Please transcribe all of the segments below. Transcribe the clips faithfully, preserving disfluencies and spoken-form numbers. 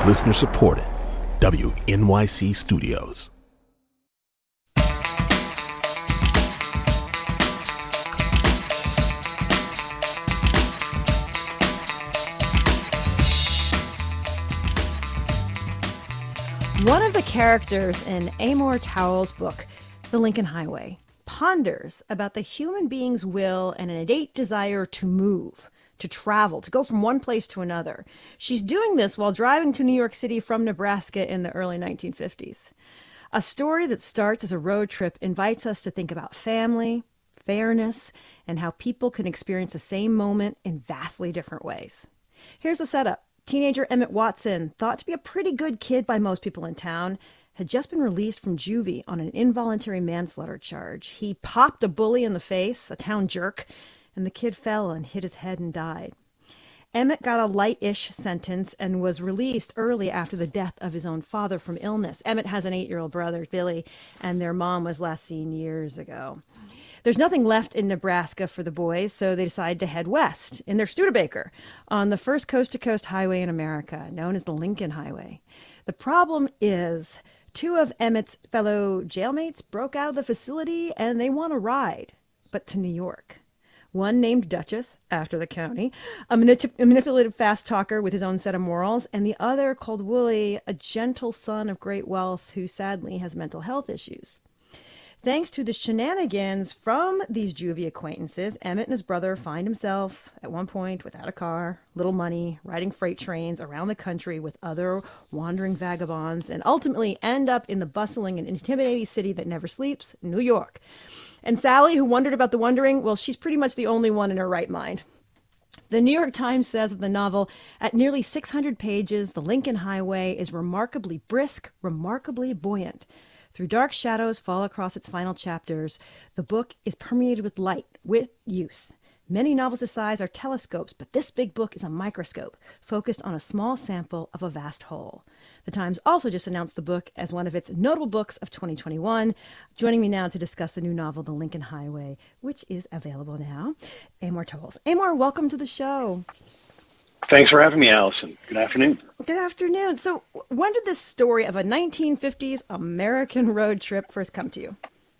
Listener supported. W N Y C Studios. One of the characters in Amor Towles' book, The Lincoln Highway, ponders about the human being's will and an innate desire to move, to travel, to go from one place to another. She's doing this while driving to New York City from Nebraska in the early nineteen fifties. A story that starts as a road trip invites us to think about family, fairness, and how people can experience the same moment in vastly different ways. Here's the setup. Teenager Emmett Watson, thought to be a pretty good kid by most people in town, had just been released from juvie on an involuntary manslaughter charge. He popped a bully in the face, a town jerk, and the kid fell and hit his head and died. Emmett got a light-ish sentence and was released early after the death of his own father from illness. Emmett has an eight-year-old brother, Billy, and their mom was last seen years ago. There's nothing left in Nebraska for the boys, so they decide to head west in their Studebaker on the first coast-to-coast highway in America, known as the Lincoln Highway. The problem is two of Emmett's fellow jailmates broke out of the facility, and they want to ride, but to New York. One named Duchess, after the county, a, manip- a manipulative fast talker with his own set of morals, and the other called Wooly, a gentle son of great wealth who sadly has mental health issues. Thanks to the shenanigans from these juvie acquaintances, Emmett and his brother find himself, at one point, without a car, little money, riding freight trains around the country with other wandering vagabonds, and ultimately end up in the bustling and intimidating city that never sleeps, New York. And Sally, who wondered about the wondering, well, she's pretty much the only one in her right mind. The New York Times says of the novel, at nearly six hundred pages, The Lincoln Highway is remarkably brisk, remarkably buoyant. Through dark shadows fall across its final chapters, the book is permeated with light, with youth. Many novels this size are telescopes, but this big book is a microscope, focused on a small sample of a vast whole. The Times also just announced the book as one of its notable books of twenty twenty-one. Joining me now to discuss the new novel, The Lincoln Highway, which is available now, Amor Towles. Amor, welcome to the show. Thanks for having me, Allison. Good afternoon. Good afternoon. So when did this story of a nineteen fifties American road trip first come to you?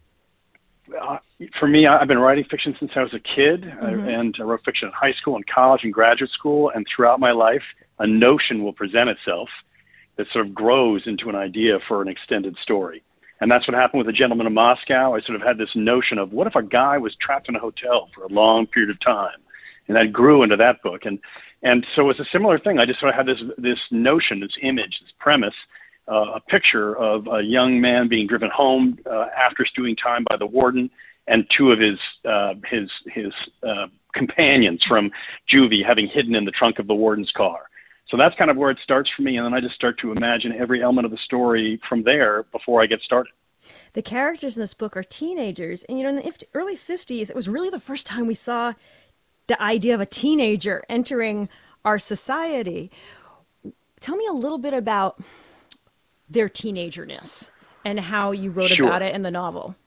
Uh, for me, I've been writing fiction since I was a kid, Mm-hmm. uh, and I wrote fiction in high school and college and graduate school, and throughout my life, a notion will present itself that sort of grows into an idea for an extended story. And that's what happened with The Gentleman of Moscow. I sort of had this notion of what if a guy was trapped in a hotel for a long period of time? And that grew into that book. And and so it's a similar thing. I just sort of had this this notion, this image, this premise, uh, a picture of a young man being driven home uh, after doing time by the warden, and two of his uh, his his uh, companions from juvie having hidden in the trunk of the warden's car. So that's kind of where it starts for me, and then I just start to imagine every element of the story from there before I get started. The characters in this book are teenagers, and you know, in the early fifties, it was really the first time we saw the idea of a teenager entering our society. Tell me a little bit about their teenagerness and how you wrote Sure. about it in the novel.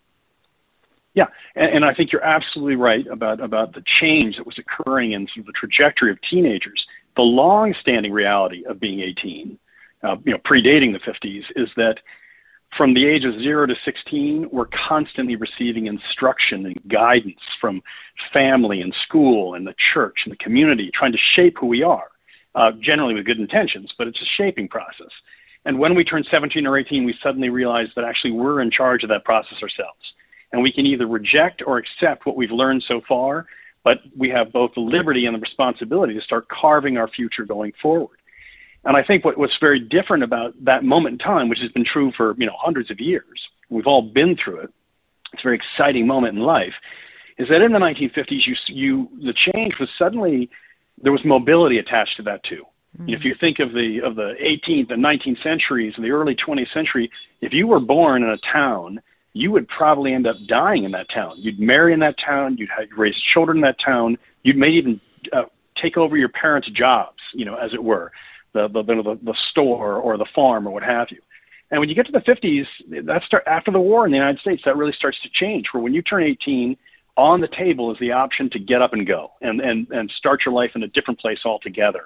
Yeah, and, and I think you're absolutely right about, about the change that was occurring in sort of the trajectory of teenagers. The long-standing reality of being eighteen, uh, you know, predating the fifties, is that from the age of zero to sixteen, we're constantly receiving instruction and guidance from family and school and the church and the community, trying to shape who we are, uh, generally with good intentions, but it's a shaping process. And when we turn seventeen or eighteen, we suddenly realize that actually we're in charge of that process ourselves. And we can either reject or accept what we've learned so far, but we have both the liberty and the responsibility to start carving our future going forward. And I think what, what's very different about that moment in time, which has been true for, you know, hundreds of years, we've all been through it, it's a very exciting moment in life, is that in the nineteen fifties, you, you the change was suddenly, there was mobility attached to that too. Mm-hmm. You know, if you think of the of the eighteenth and nineteenth centuries and the early twentieth century, if you were born in a town, you would probably end up dying in that town. You'd marry in that town, you'd have, raise children in that town, you'd may even uh, take over your parents' jobs, you know, as it were. The, the the the store or the farm or what have you. And when you get to the fifties, that start after the war in the United States, that really starts to change. Where when you turn eighteen, on the table is the option to get up and go and and and start your life in a different place altogether.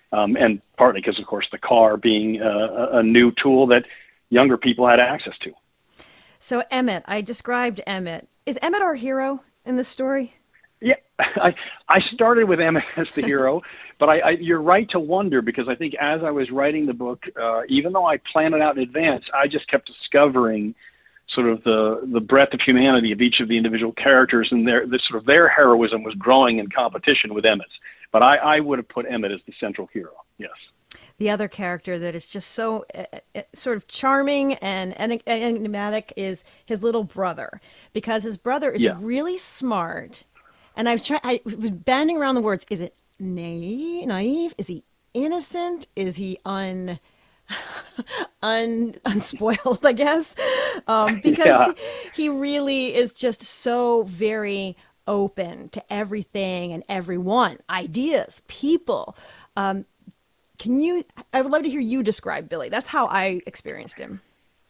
Um, and partly because, of course, the car being a, a new tool that younger people had access to. So Emmett, I described Emmett. Is Emmett our hero in this story? Yeah, I, I started with Emmett as the hero, but I, I, you're right to wonder, because I think as I was writing the book, uh, even though I planned it out in advance, I just kept discovering sort of the, the breadth of humanity of each of the individual characters, and their the, sort of their heroism was growing in competition with Emmett's. But I, I would have put Emmett as the central hero, yes. The other character that is just so uh, uh, sort of charming and enigmatic is his little brother, because his brother is yeah. really smart. And I was trying, I was banding around the words. Is it naive? Naive? Is he innocent? Is he un, un unspoiled? I guess um, because yeah. he, he really is just so very open to everything and everyone, ideas, people. Um, can you? I would love to hear you describe Billy. That's how I experienced him.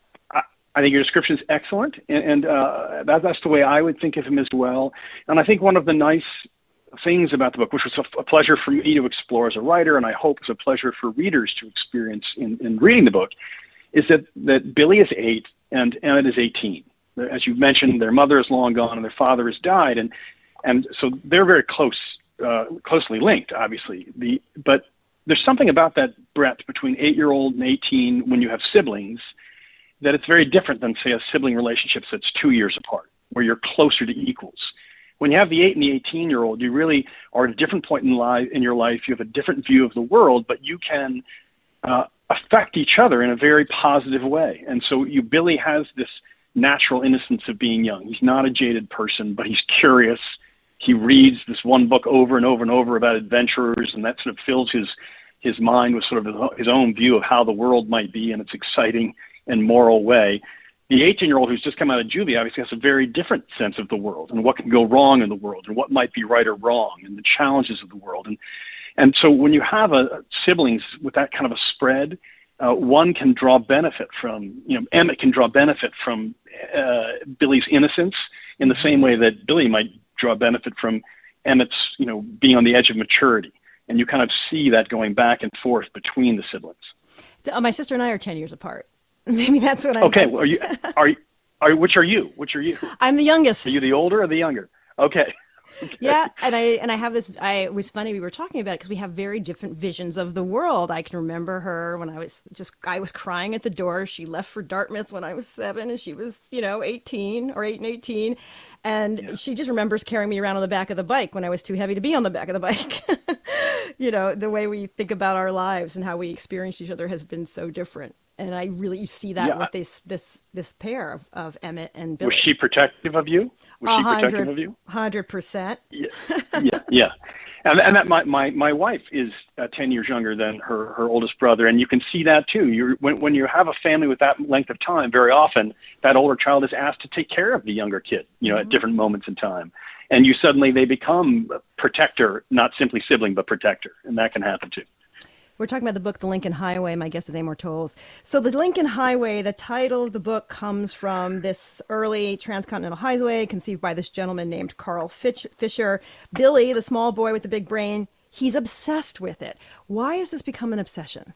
I think your description is excellent, and, and uh, that, that's the way I would think of him as well. And I think one of the nice things about the book, which was a, a pleasure for me to explore as a writer, and I hope is a pleasure for readers to experience in, in reading the book, is that, that Billy is eight and Emmett is eighteen. As you mentioned, their mother is long gone and their father has died, and and so they're very close, uh, closely linked, obviously. The but there's something about that breadth between eight-year-old and eighteen when you have siblings, that it's very different than, say, a sibling relationship that's two years apart, where you're closer to equals. When you have the eight and the eighteen-year-old, you really are at a different point in life in your life. You have a different view of the world, but you can uh, affect each other in a very positive way. And so you, Billy has this natural innocence of being young. He's not a jaded person, but he's curious. He reads this one book over and over and over about adventurers, and that sort of fills his his mind with sort of his own view of how the world might be in its exciting and moral way. The eighteen-year-old who's just come out of juvie obviously has a very different sense of the world and what can go wrong in the world and what might be right or wrong and the challenges of the world. And and so when you have a, siblings with that kind of a spread, uh, one can draw benefit from, you know, Emmett can draw benefit from uh, Billy's innocence in the same way that Billy might draw benefit from Emmett's, you know, being on the edge of maturity. And you kind of see that going back and forth between the siblings. Uh, my sister and I are ten years apart. Maybe that's what I'm. Okay, well, are you? Are you? Are which are you? Which are you? I'm the youngest. Are you the older or the younger? Okay. Okay. Yeah, and I and I have this. I it was funny we were talking about it because we have very different visions of the world. I can remember her when I was just I was crying at the door. She left for Dartmouth when I was seven, and she was you know eighteen or eight and eighteen, and yeah. she just remembers carrying me around on the back of the bike when I was too heavy to be on the back of the bike. You know, the way we think about our lives and how we experience each other has been so different. And I really you see that yeah. with this this this pair of, of Emmett and Billy. Was she protective of you? Was she protective of you? Hundred percent. Yeah, yeah, yeah. And, and that my, my my wife is uh, ten years younger than her her oldest brother, and you can see that too. You when when you have a family with that length of time, very often that older child is asked to take care of the younger kid, you know, mm-hmm. at different moments in time, and you suddenly they become protector, not simply sibling, but protector, and that can happen too. We're talking about the book, The Lincoln Highway. My guest is Amor Towles. So the Lincoln Highway, the title of the book comes from this early transcontinental highway conceived by this gentleman named Carl Fisher. Billy, the small boy with the big brain, he's obsessed with it. Why has this become an obsession?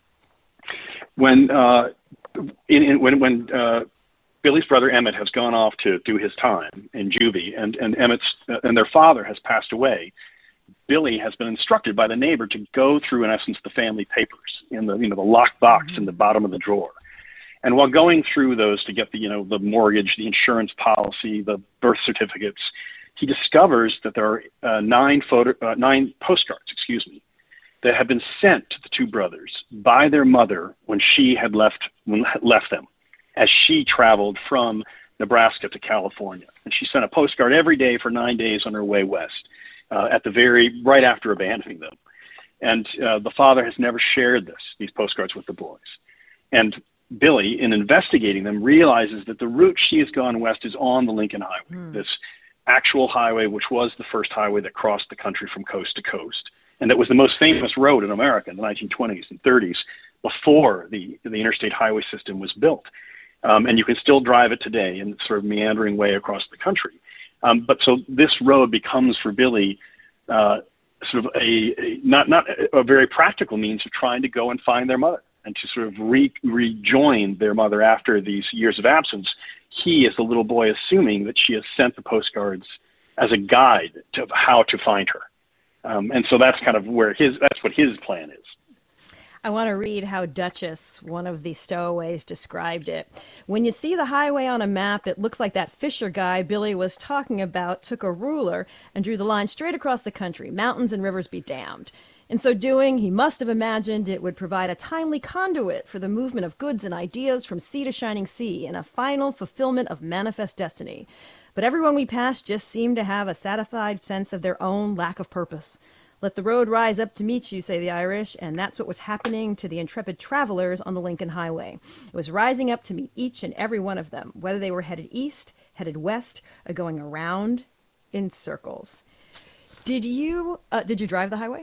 When uh, in, in, when when uh, Billy's brother Emmett has gone off to do his time in juvie, and and Emmett's uh, and their father has passed away, Billy has been instructed by the neighbor to go through, in essence, the family papers in the, you know, the locked box mm-hmm. in the bottom of the drawer. And while going through those to get the, you know, the mortgage, the insurance policy, the birth certificates, he discovers that there are uh, nine photo, uh, nine postcards, excuse me, that have been sent to the two brothers by their mother when she had left, when, left them, as she traveled from Nebraska to California. And she sent a postcard every day for nine days on her way west. Uh, at the very, right after abandoning them. And uh, the father has never shared this, these postcards with the boys. And Billy, in investigating them, realizes that the route she has gone west is on the Lincoln Highway, mm. this actual highway, which was the first highway that crossed the country from coast to coast. And that was the most famous road in America in the nineteen twenties and thirties before the, the interstate highway system was built. Um, and you can still drive it today in sort of meandering way across the country. Um, but so this road becomes for Billy uh, sort of a, a not not a very practical means of trying to go and find their mother and to sort of re, rejoin their mother after these years of absence. He, as a little boy, assuming that she has sent the postcards as a guide to how to find her. Um, and so that's kind of where his, that's what his plan is. I want to read how Duchess, one of the stowaways, described it. When you see the highway on a map, it looks like that Fisher guy Billy was talking about took a ruler and drew the line straight across the country, mountains and rivers be damned. In so doing, he must have imagined it would provide a timely conduit for the movement of goods and ideas from sea to shining sea in a final fulfillment of manifest destiny. But everyone we passed just seemed to have a satisfied sense of their own lack of purpose. Let the road rise up to meet you, say the Irish, and that's what was happening to the intrepid travelers on the Lincoln Highway. It was rising up to meet each and every one of them, whether they were headed east, headed west, or going around in circles. Did you uh, did you drive the highway?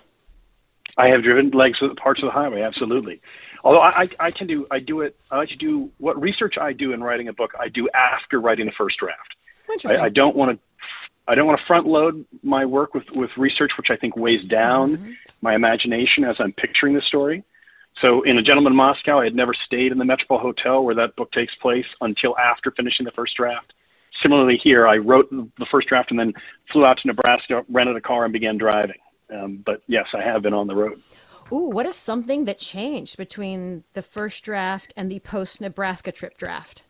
I have driven legs of parts of the highway, absolutely. Although I, I, I can do, I do it, I like to do what research I do in writing a book, I do after writing the first draft. Interesting. I, I don't want to, I don't want to front load my work with, with research, which I think weighs down mm-hmm. my imagination as I'm picturing the story. So in A Gentleman in Moscow, I had never stayed in the Metropole Hotel where that book takes place until after finishing the first draft. Similarly here, I wrote the first draft and then flew out to Nebraska, rented a car, and began driving. Um, but yes, I have been on the road. Ooh, what is something that changed between the first draft and the post-Nebraska trip draft?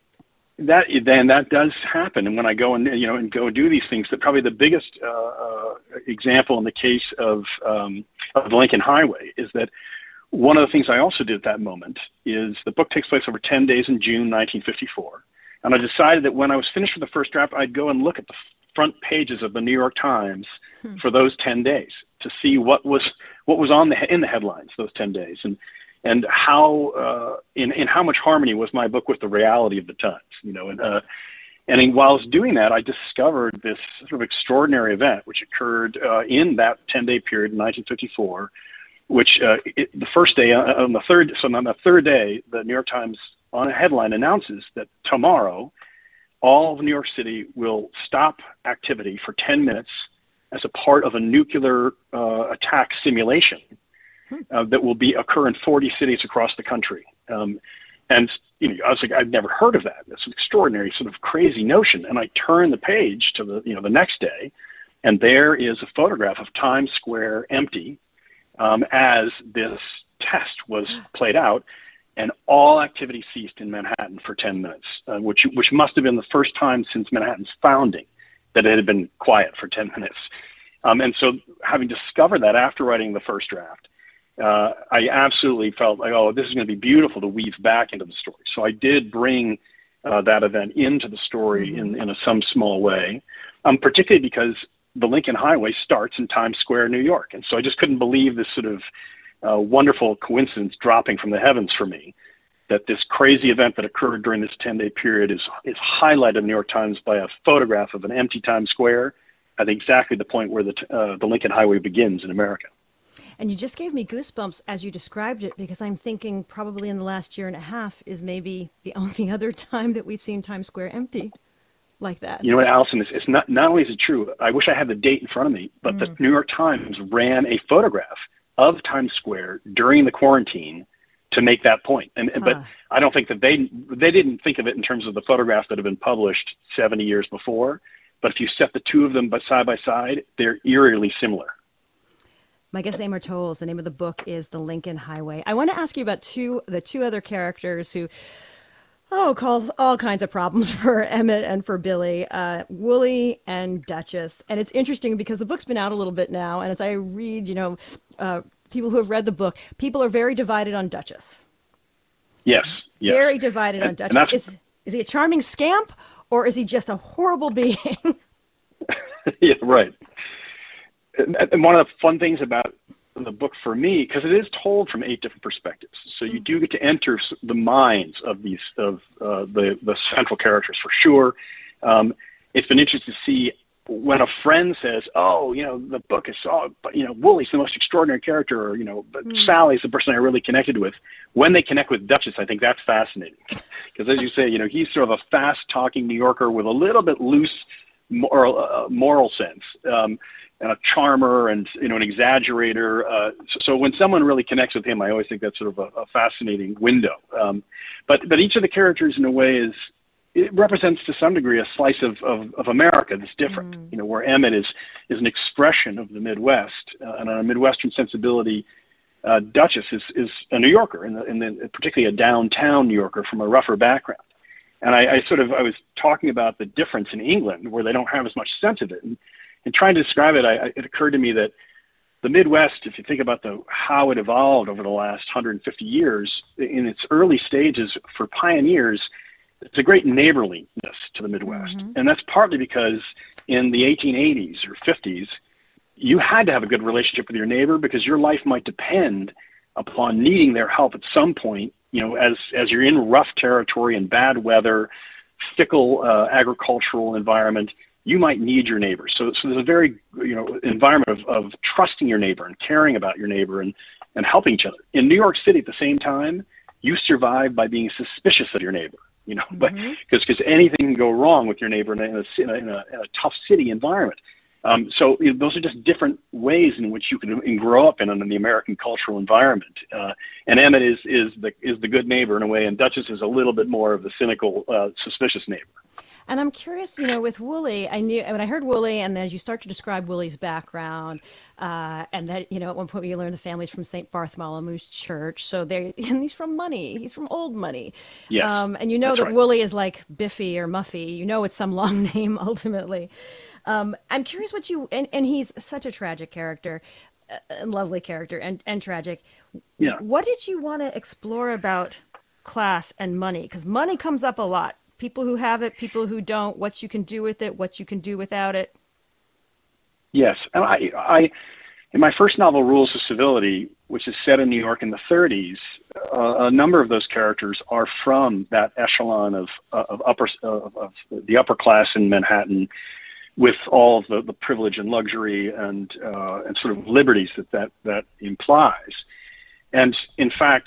That then that does happen, and when I go and you know and go do these things, that probably the biggest uh, uh, example in the case of um, of the Lincoln Highway is that one of the things I also did at that moment is the book takes place over ten days in June nineteen fifty-four, and I decided that when I was finished with the first draft, I'd go and look at the front pages of the New York Times hmm. for those ten days to see what was what was on the in the headlines those ten days, and and how uh, in in how much harmony was my book with the reality of the times, you know, and uh, and while I was doing that, I discovered this sort of extraordinary event which occurred uh, in that ten day period in nineteen fifty-four, which uh, it, the first day uh, on the third so on the third day, the New York Times on a headline announces that tomorrow all of New York City will stop activity for ten minutes as a part of a nuclear uh, attack simulation uh, that will be occur in forty cities across the country. Um, and you know, I was like, I'd never heard of that. It's an extraordinary sort of crazy notion. And I turned the page to the, you know, the next day, and there is a photograph of Times Square empty um, as this test was played out. And all activity ceased in Manhattan for ten minutes, uh, which which must have been the first time since Manhattan's founding that it had been quiet for ten minutes. Um, and so having discovered that after writing the first draft, uh, I absolutely felt like, oh, this is going to be beautiful to weave back into the story. So I did bring uh, that event into the story mm-hmm. in, in a, some small way, um, particularly because the Lincoln Highway starts in Times Square, New York. And so I just couldn't believe this sort of uh, wonderful coincidence dropping from the heavens for me, that this crazy event that occurred during this ten-day period is is highlighted in the New York Times by a photograph of an empty Times Square at exactly the point where the uh, the Lincoln Highway begins in America. And you just gave me goosebumps as you described it, because I'm thinking probably in the last year and a half is maybe the only other time that we've seen Times Square empty like that. You know what, Allison, it's, it's not, not only is it true, I wish I had the date in front of me, but mm. the New York Times ran a photograph of Times Square during the quarantine to make that point. And, huh. But I don't think that they they didn't think of it in terms of the photographs that have been published seventy years before. But if you set the two of them side by side, they're eerily similar. My guest, Amor Towles. The name of the book is The Lincoln Highway. I want to ask you about two the two other characters who, oh, cause all kinds of problems for Emmett and for Billy, uh, Wooly and Duchess. And it's interesting because the book's been out a little bit now, and as I read, you know, uh, people who have read the book, people are very divided on Duchess. Yes. yes. Very divided and, on Duchess. Is, is he a charming scamp, or is he just a horrible being? Yeah, right. And one of the fun things about the book for me, because it is told from eight different perspectives, so you do get to enter the minds of these of uh, the the central characters for sure. Um, it's been interesting to see when a friend says, "Oh, you know, the book is so, but you know, Wooly's the most extraordinary character," or you know, but mm. Sally's the person I really connected with. When they connect with Duchess, I think that's fascinating, because as you say, you know, he's sort of a fast-talking New Yorker with a little bit loose moral uh, moral sense. Um, and a charmer and, you know, an exaggerator. Uh, so, so when someone really connects with him, I always think that's sort of a, a fascinating window. Um, but, but each of the characters in a way is, it represents to some degree a slice of, of, of America that's different, mm. you know, where Emmett is, is an expression of the Midwest, uh, and on a Midwestern sensibility, uh, Duchess is, is a New Yorker, and in, in particularly a downtown New Yorker from a rougher background. And I, I sort of, I was talking about the difference in England where they don't have as much sense of it. And, and trying to describe it, I, it occurred to me that the Midwest, if you think about the how it evolved over the last one hundred fifty years, in its early stages for pioneers, it's a great neighborliness to the Midwest. Mm-hmm. And that's partly because in the eighteen eighties or fifties, you had to have a good relationship with your neighbor because your life might depend upon needing their help at some point, you know, as, as you're in rough territory and bad weather, fickle uh, agricultural environment, you might need your neighbor. So, so there's a very, you know, environment of, of trusting your neighbor and caring about your neighbor and, and helping each other. In New York City at the same time, you survive by being suspicious of your neighbor, you know, but mm-hmm. because because anything can go wrong with your neighbor in a, in a, in a, in a tough city environment. Um, so you know, those are just different ways in which you can and grow up in, in the American cultural environment. Uh, and Emmett is is the is the good neighbor in a way, and Duchess is a little bit more of the cynical, uh, suspicious neighbor. And I'm curious, you know, with Woolley, I knew when I heard Woolley, and then as you start to describe Woolley's background, uh, and that, you know, at one point you learn the family's from Saint Bartholomew's Church, so they and he's from money, he's from old money, yeah, um, and you know that right. Woolley is like Biffy or Muffy, you know, it's some long name ultimately. Um, I'm curious what you and, and he's such a tragic character, a lovely character, and and tragic. Yeah, what did you want to explore about class and money? Because money comes up a lot. People who have it, people who don't, what you can do with it, what you can do without it. Yes. And I, I, in my first novel, Rules of Civility, which is set in New York in the thirties, uh, a number of those characters are from that echelon of, of, upper, of, of the upper class in Manhattan, with all of the, the privilege and luxury and, uh, and sort of liberties that, that that implies. And in fact,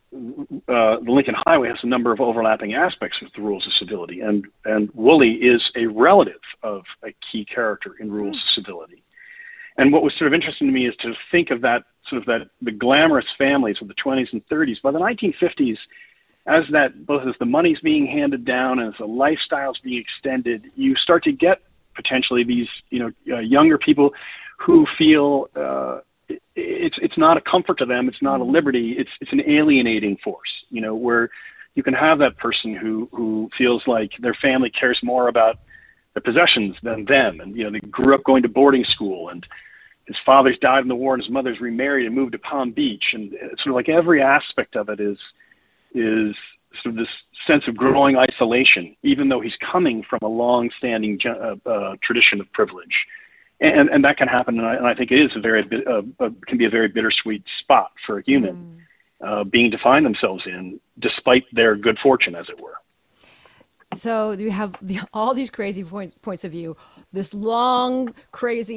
Uh, the Lincoln Highway has a number of overlapping aspects with the Rules of Civility, and, and Woolley is a relative of a key character in Rules of Civility. And what was sort of interesting to me is to think of that sort of that the glamorous families of the twenties and thirties. By the nineteen fifties, as that both as the money's being handed down and as the lifestyle's being extended, you start to get potentially these you know uh, younger people who feel. Uh, It's it's not a comfort to them. It's not a liberty. It's it's an alienating force. You know, where you can have that person who who feels like their family cares more about their possessions than them, and you know they grew up going to boarding school, and his father's died in the war, and his mother's remarried and moved to Palm Beach, and it's sort of like every aspect of it is is sort of this sense of growing isolation, even though he's coming from a long-standing uh, uh, tradition of privilege. And, and that can happen, and I, and I think it is a very uh, uh, can be a very bittersweet spot for a human mm. uh, being to find themselves in, despite their good fortune, as it were. So you have the, all these crazy point, points of view, this long, crazy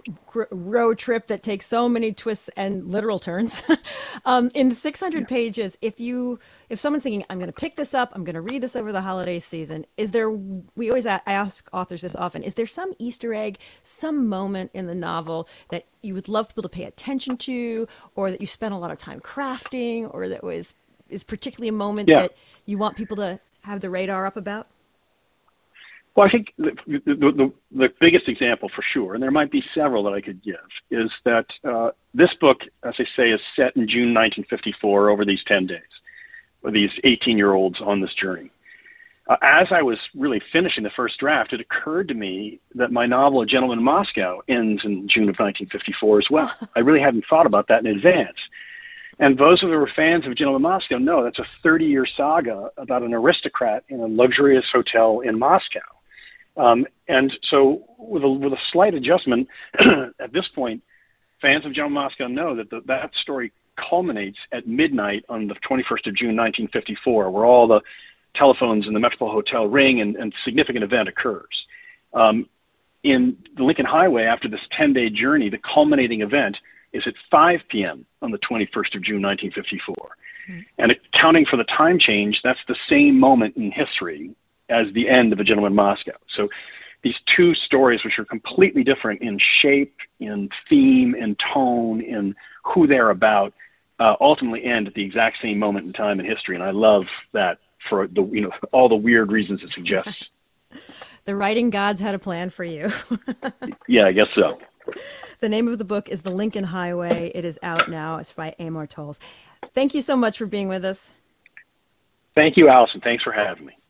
road trip that takes so many twists and literal turns. um, in six hundred yeah. pages, if you if someone's thinking, I'm going to pick this up, I'm going to read this over the holiday season, is there, we always I ask authors this often, is there some Easter egg, some moment in the novel that you would love people to pay attention to, or that you spent a lot of time crafting, or that was is particularly a moment yeah. that you want people to have the radar up about? Well, I think the, the, the, the biggest example for sure, and there might be several that I could give, is that uh, this book, as I say, is set in June nineteen fifty-four over these ten days, with these eighteen-year-olds on this journey. Uh, as I was really finishing the first draft, it occurred to me that my novel, A Gentleman in Moscow, ends in June of nineteen fifty-four as well. I really hadn't thought about that in advance. And those who were fans of Gentleman in Moscow know that's a thirty-year saga about an aristocrat in a luxurious hotel in Moscow. Um, and so with a, with a slight adjustment, at this point, fans of Gentleman in Moscow know that the, that story culminates at midnight on the twenty-first of June, nineteen fifty-four, where all the telephones in the Metropole Hotel ring and a significant event occurs. Um, in the Lincoln Highway, after this ten-day journey, the culminating event is at five p.m. on the twenty-first of June, nineteen fifty-four. Mm-hmm. And accounting for the time change, that's the same moment in history as the end of A Gentleman in Moscow. So these two stories, which are completely different in shape, in theme, in tone, in who they're about, uh, ultimately end at the exact same moment in time in history. And I love that for the, you know, all the weird reasons it suggests. The writing gods had a plan for you. Yeah, I guess so. The name of the book is The Lincoln Highway. It is out now. It's by Amor Towles. Thank you so much for being with us. Thank you, Allison. Thanks for having me.